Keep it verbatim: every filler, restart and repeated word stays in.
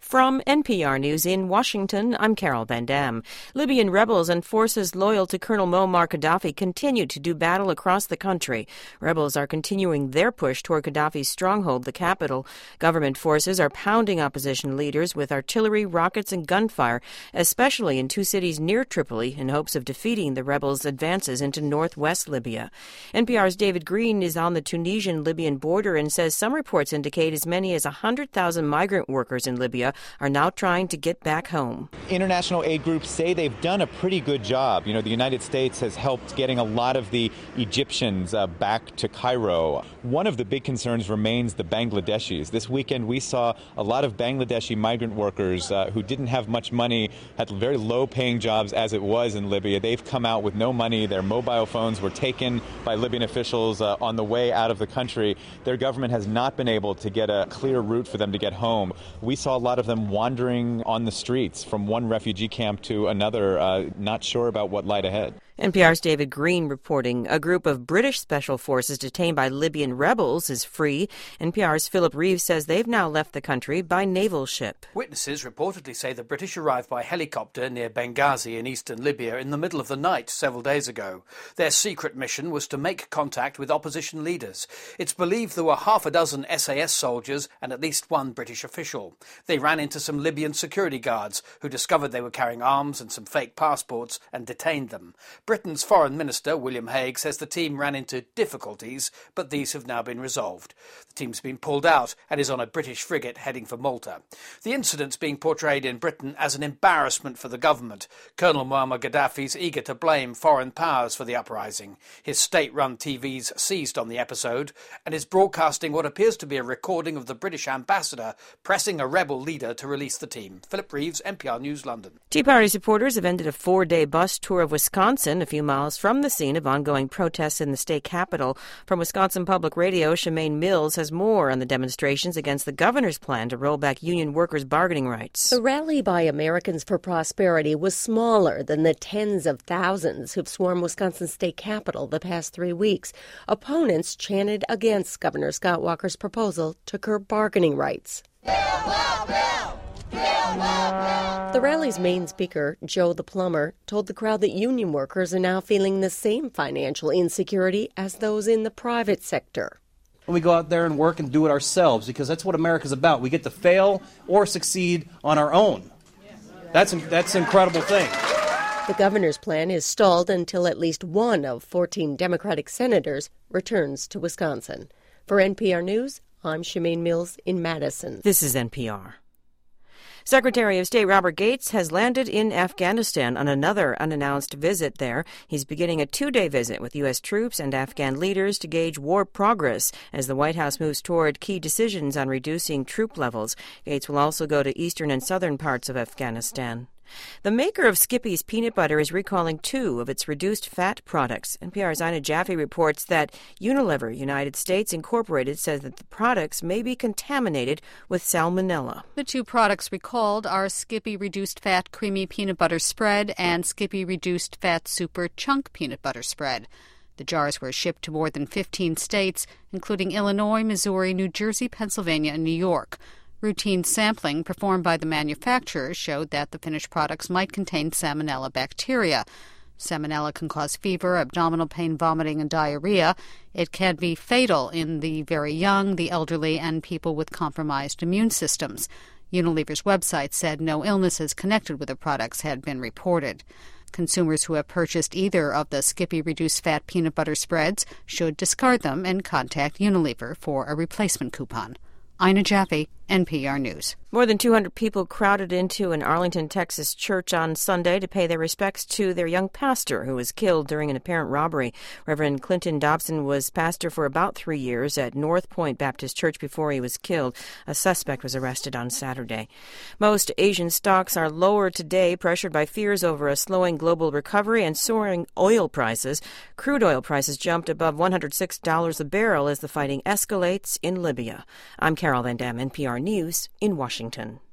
From N P R News in Washington, I'm Carol Van Dam. Libyan rebels and forces loyal to Colonel Muammar Gaddafi continue to do battle across the country. Rebels are continuing their push toward Gaddafi's stronghold, the capital. Government forces are pounding opposition leaders with artillery, rockets, and gunfire, especially in two cities near Tripoli, in hopes of defeating the rebels' advances into northwest Libya. N P R's David Green is on the Tunisian-Libyan border and says some reports indicate as many as one hundred thousand migrant workers in Libya are now trying to get back home. International aid groups say they've done a pretty good job. You know, the United States has helped getting a lot of the Egyptians uh, back to Cairo. One of the big concerns remains the Bangladeshis. This weekend we saw a lot of Bangladeshi migrant workers uh, who didn't have much money, had very low-paying jobs as it was in Libya. They've come out with no money. Their mobile phones were taken by Libyan officials uh, on the way out of the country. Their government has not been able to get a clear route for them to get home. We saw a lot of them wandering on the streets from one refugee camp to another, uh, not sure about what lied ahead. N P R's David Green reporting. A group of British special forces detained by Libyan rebels is free. N P R's Philip Reeves says they've now left the country by naval ship. Witnesses reportedly say the British arrived by helicopter near Benghazi in eastern Libya in the middle of the night several days ago. Their secret mission was to make contact with opposition leaders. It's believed there were half a dozen S A S soldiers and at least one British official. They ran into some Libyan security guards who discovered they were carrying arms and some fake passports and detained them. Britain's Foreign Minister, William Hague, says the team ran into difficulties, but these have now been resolved. The team's been pulled out and is on a British frigate heading for Malta. The incident's being portrayed in Britain as an embarrassment for the government. Colonel Muammar Gaddafi's eager to blame foreign powers for the uprising. His state-run T V's seized on the episode and is broadcasting what appears to be a recording of the British ambassador pressing a rebel leader to release the team. Philip Reeves, N P R News, London. Tea Party supporters have ended a four-day bus tour of Wisconsin, a few miles from the scene of ongoing protests in the state capital. From Wisconsin Public Radio, Shemaine Mills has more on the demonstrations against the governor's plan to roll back union workers' bargaining rights. The rally by Americans for Prosperity was smaller than the tens of thousands who've swarmed Wisconsin's state capitol the past three weeks. Opponents chanted against Governor Scott Walker's proposal to curb bargaining rights. Bill, Bill, Bill. The rally's main speaker, Joe the Plumber, told the crowd that union workers are now feeling the same financial insecurity as those in the private sector. We go out there and work and do it ourselves, because that's what America's about. We get to fail or succeed on our own. That's, that's an incredible thing. The governor's plan is stalled until at least one of fourteen Democratic senators returns to Wisconsin. For N P R News, I'm Shemaine Mills in Madison. This is N P R. Secretary of State Robert Gates has landed in Afghanistan on another unannounced visit there. He's beginning a two-day visit with U S troops and Afghan leaders to gauge war progress as the White House moves toward key decisions on reducing troop levels. Gates will also go to eastern and southern parts of Afghanistan. The maker of Skippy's peanut butter is recalling two of its reduced fat products. N P R's Ina Jaffe reports that Unilever United States Incorporated says that the products may be contaminated with salmonella. The two products recalled are Skippy Reduced Fat Creamy Peanut Butter Spread and Skippy Reduced Fat Super Chunk Peanut Butter Spread. The jars were shipped to more than fifteen states, including Illinois, Missouri, New Jersey, Pennsylvania, and New York. Routine sampling performed by the manufacturers showed that the finished products might contain salmonella bacteria. Salmonella can cause fever, abdominal pain, vomiting, and diarrhea. It can be fatal in the very young, the elderly, and people with compromised immune systems. Unilever's website said no illnesses connected with the products had been reported. Consumers who have purchased either of the Skippy Reduced Fat Peanut Butter Spreads should discard them and contact Unilever for a replacement coupon. Ina Jaffe, N P R News. More than two hundred people crowded into an Arlington, Texas church on Sunday to pay their respects to their young pastor who was killed during an apparent robbery. Reverend Clinton Dobson was pastor for about three years at North Point Baptist Church before he was killed. A suspect was arrested on Saturday. Most Asian stocks are lower today, pressured by fears over a slowing global recovery and soaring oil prices. Crude oil prices jumped above one hundred six dollars a barrel as the fighting escalates in Libya. I'm Carol Van Dam, N P R News in Washington.